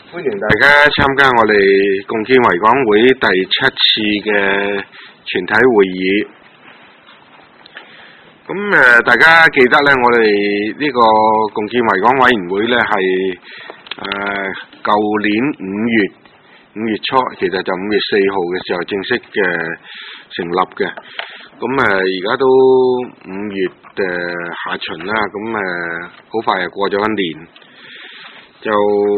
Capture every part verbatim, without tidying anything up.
歡迎大家參加我哋共建維港會第七次嘅全體會議。咁誒，大家記得咧，我哋呢個共建維港委員會咧係誒舊年五月五月初，其實就五月四號嘅時候正式嘅成立嘅。咁誒，而家都五月誒下旬啦，咁誒好快就過咗一年，就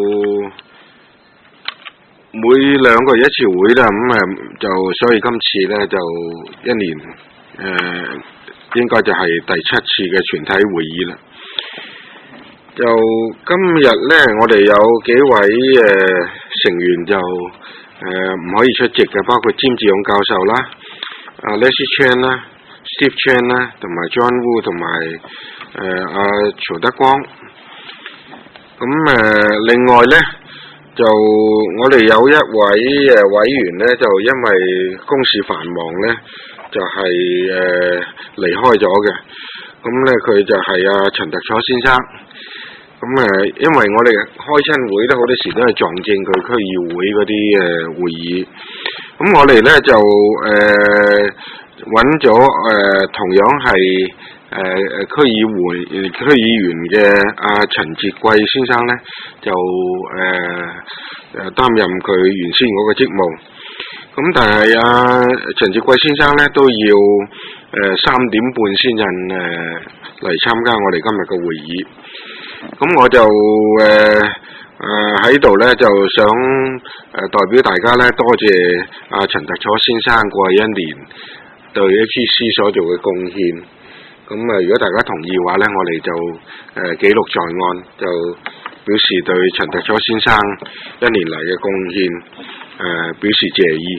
每兩個月一次會啦，咁誒就所以今次咧就一年誒、呃、應該就係第七次嘅全體會議啦。就今日咧，我哋有幾位誒、呃、成員就誒唔、呃、可以出席嘅，包括詹志勇教授啦、阿 Leslie Chan 啦、Steve Chan 啦，同埋 John Wu 同埋誒阿曹德光。咁誒、呃、另外咧，就我哋有一位誒委員咧，就因為公事繁忙咧，就係誒離開咗嘅。咁咧佢就係阿陳特楚先生。咁誒，因為我哋開親會咧，好多時都係撞正佢區議會嗰啲誒會議。咁我哋咧就誒揾咗誒同樣係誒誒區議會區議員嘅阿陳哲貴先生咧，就誒誒擔任佢原先嗰個職務。咁但係阿陳哲貴先生咧都要誒三點半先至誒嚟參加我哋今日嘅會議。咁我就誒誒喺度咧，就想誒、呃、代表大家咧，多謝阿、啊、陳特楚先生過去一年對 H C 所做嘅貢獻。咁啊，如果大家同意嘅話咧，我哋就誒、呃、記錄在案，就表示對陳特楚先生一年嚟嘅貢獻誒表示謝意。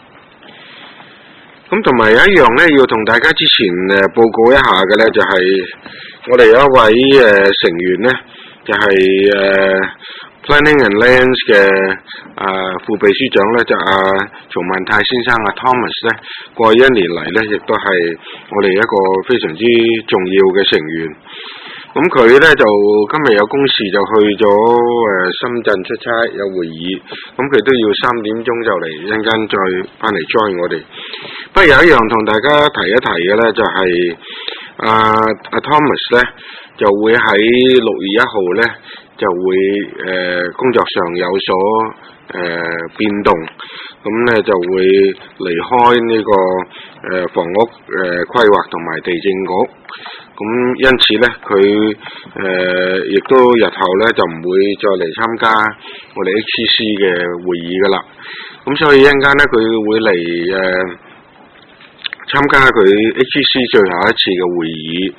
咁同埋有一樣咧，要同大家之前誒、呃、報告一下嘅咧，就係、是。我哋有一位誒、呃、成員咧，就係、是、誒、呃、Planning and Lands 嘅啊、呃、副秘書長咧，就阿、啊、曹萬泰先生阿、啊、Thomas 咧，過去一年嚟咧，亦都係我哋一個非常之重要嘅成員。咁佢咧就今日有公事就去咗誒、呃、深圳出差有會議，咁佢都要三點鐘就嚟，一陣間再翻嚟 join 我哋。不過有一樣同大家提一提嘅咧，就係、是。阿阿、uh, uh, Thomas 咧就會喺六月一號咧就會誒、呃、工作上有所誒、呃、變動，咁咧就會離開呢、這個誒、呃、房屋誒、呃、規劃同埋地政局，咁因此咧佢誒亦都日後咧就唔會再嚟參加我哋 H C 嘅會議噶啦，咁所以一陣間咧佢會嚟誒。呃參加佢 H C 最後一次嘅會議，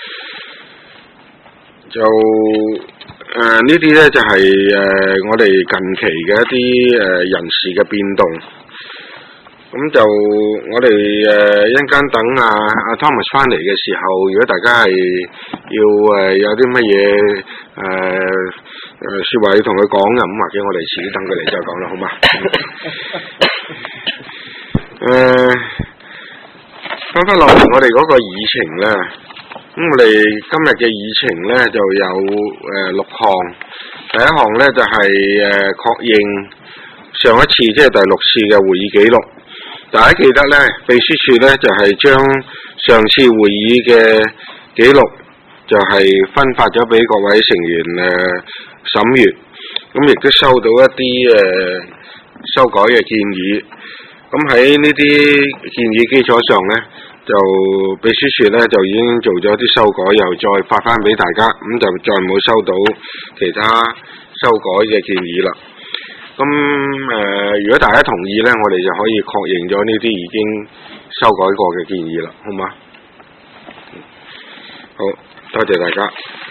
就誒呢啲咧就係、是、誒、呃、我哋近期嘅一啲誒、呃、人事嘅變動。咁就我哋誒一陣間等阿、啊、阿、啊、Thomas 翻嚟嘅時候，如果大家係要誒、呃、有啲乜嘢誒誒説話要同佢講嘅，咁或者我哋遲啲等佢嚟再講啦，好嘛？誒、呃。翻返落嚟我哋嗰個議程咧，咁我哋今日嘅議程咧就有誒六項。第一項咧就係誒確認上一次即係第六次嘅會議記錄。大家記得咧，秘書處咧就係將上次會議嘅記錄就係分發咗俾各位成員誒審閱，咁亦都收到一啲誒修改嘅建議。咁喺呢啲建議基礎上咧，就秘書處咧就已經做咗啲修改，又再發翻俾大家，咁就再冇收到其他修改嘅建議啦。咁誒、呃，如果大家同意咧，我哋就可以確認咗呢啲已經修改過嘅建議啦，好嗎？好，多謝大家。